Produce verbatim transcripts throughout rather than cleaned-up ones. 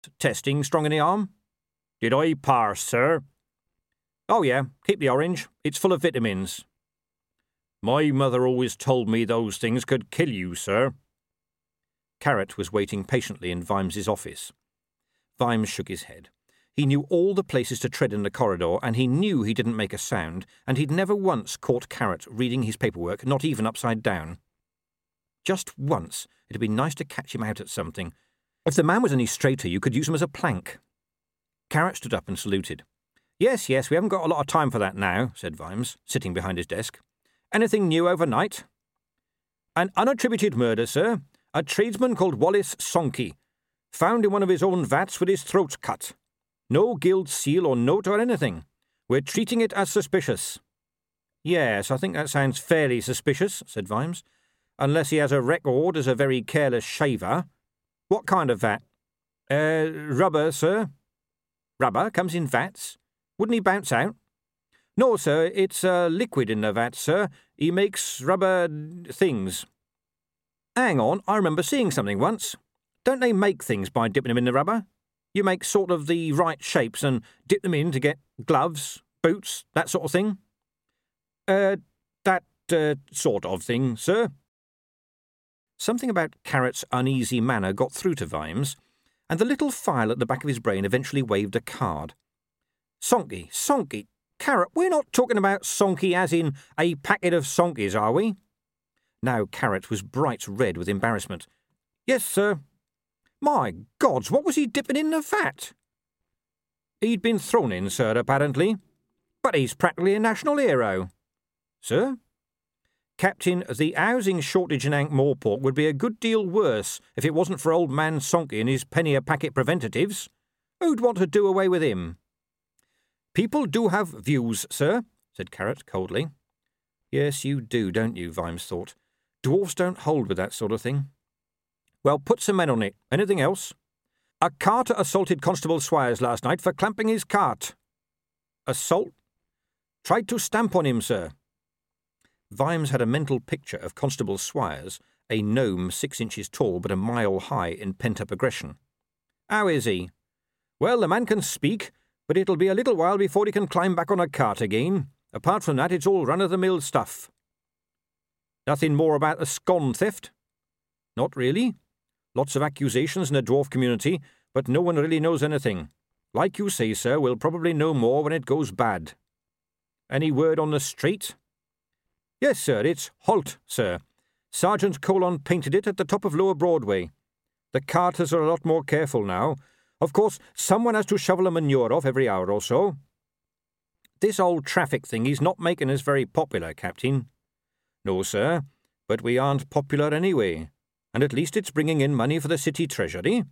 Testing, strong in the arm? Did I pass, sir? Oh, yeah, keep the orange. It's full of vitamins. My mother always told me those things could kill you, sir. Carrot was waiting patiently in Vimes's office. Vimes shook his head. He knew all the places to tread in the corridor, and he knew he didn't make a sound, and he'd never once caught Carrot reading his paperwork, not even upside down. Just once, it'd be nice to catch him out at something. If the man was any straighter, you could use him as a plank. Carrot stood up and saluted. Yes, yes, we haven't got a lot of time for that now, said Vimes, sitting behind his desk. Anything new overnight? An unattributed murder, sir. A tradesman called Wallace Sonkey. Found in one of his own vats with his throat cut. No guild seal or note or anything. We're treating it as suspicious. Yes, I think that sounds fairly suspicious, said Vimes. Unless he has a record as a very careless shaver. What kind of vat? Uh, rubber, sir. Rubber comes in vats? Wouldn't he bounce out? No, sir, it's uh, liquid in the vat, sir. He makes rubber things. Hang on, I remember seeing something once. Don't they make things by dipping them in the rubber? You make sort of the right shapes and dip them in to get gloves, boots, that sort of thing? Uh, that uh, sort of thing, sir. Something about Carrot's uneasy manner got through to Vimes, and the little file at the back of his brain eventually waved a card. Sonkey, Sonkey, Carrot, we're not talking about Sonkey as in a packet of Sonkeys, are we? Now Carrot was bright red with embarrassment. Yes, sir. My gods, what was he dipping in the vat? He'd been thrown in, sir, apparently. But he's practically a national hero. Sir? Captain, the housing shortage in Ankh-Morpork would be a good deal worse if it wasn't for old man Sonkey and his penny-a-packet preventatives. Who'd want to do away with him? People do have views, sir, said Carrot coldly. Yes, you do, don't you, Vimes thought. Dwarfs don't hold with that sort of thing. Well, put some men on it. Anything else? A carter assaulted Constable Swires last night for clamping his cart. Assault? Tried to stamp on him, sir. Vimes had a mental picture of Constable Swires, a gnome six inches tall but a mile high in pent-up aggression. How is he? Well, the man can speak, but it'll be a little while before he can climb back on a cart again. Apart from that, it's all run-of-the-mill stuff. Nothing more about the scone theft? Not really. Lots of accusations in the dwarf community, but no one really knows anything. Like you say, sir, we'll probably know more when it goes bad. Any word on the street? Yes, sir, it's Halt, sir. Sergeant Colon painted it at the top of Lower Broadway. The carters are a lot more careful now. Of course, someone has to shovel the manure off every hour or so. This old traffic thing is not making us very popular, Captain. No, sir, but we aren't popular anyway. And at least it's bringing in money for the city treasury.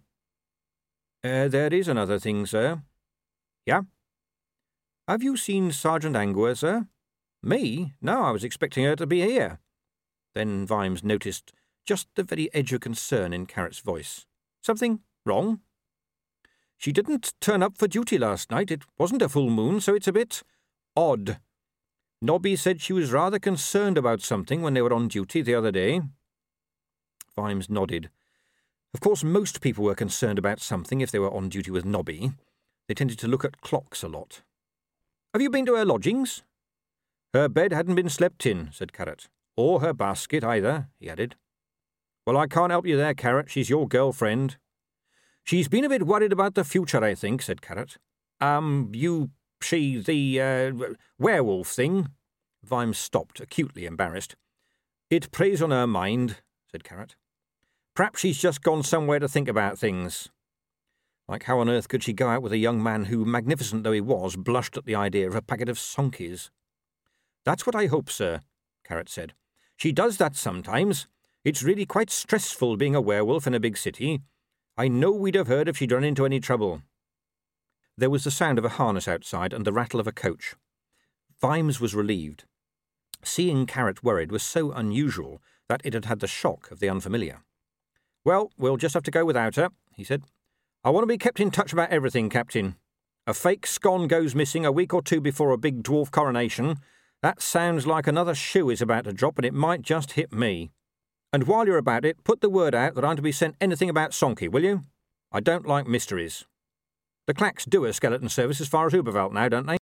Uh, there is another thing, sir. Yeah? Have you seen Sergeant Angua, sir? Me? No, I was expecting her to be here. Then Vimes noticed just the very edge of concern in Carrot's voice. Something wrong? She didn't turn up for duty last night. It wasn't a full moon, so it's a bit odd. Nobby said she was rather concerned about something when they were on duty the other day. Vimes nodded. Of course, most people were concerned about something if they were on duty with Nobby. They tended to look at clocks a lot. Have you been to her lodgings? Her bed hadn't been slept in, said Carrot. Or her basket either, he added. Well, I can't help you there, Carrot. She's your girlfriend. She's been a bit worried about the future, I think, said Carrot. Um, you, she, the, uh, werewolf thing? Vimes stopped, acutely embarrassed. It preys on her mind, said Carrot. Perhaps she's just gone somewhere to think about things. Like how on earth could she go out with a young man who, magnificent though he was, blushed at the idea of a packet of Sonkeys? That's what I hope, sir, Carrot said. She does that sometimes. It's really quite stressful being a werewolf in a big city. I know we'd have heard if she'd run into any trouble. There was the sound of a harness outside and the rattle of a coach. Vimes was relieved. Seeing Carrot worried was so unusual that it had had the shock of the unfamiliar. Well, we'll just have to go without her, he said. I want to be kept in touch about everything, Captain. A fake scone goes missing a week or two before a big dwarf coronation. That sounds like another shoe is about to drop, and it might just hit me. And while you're about it, put the word out that I'm to be sent anything about Sonkey, will you? I don't like mysteries. The Clacks do a skeleton service as far as Uberwelt now, don't they?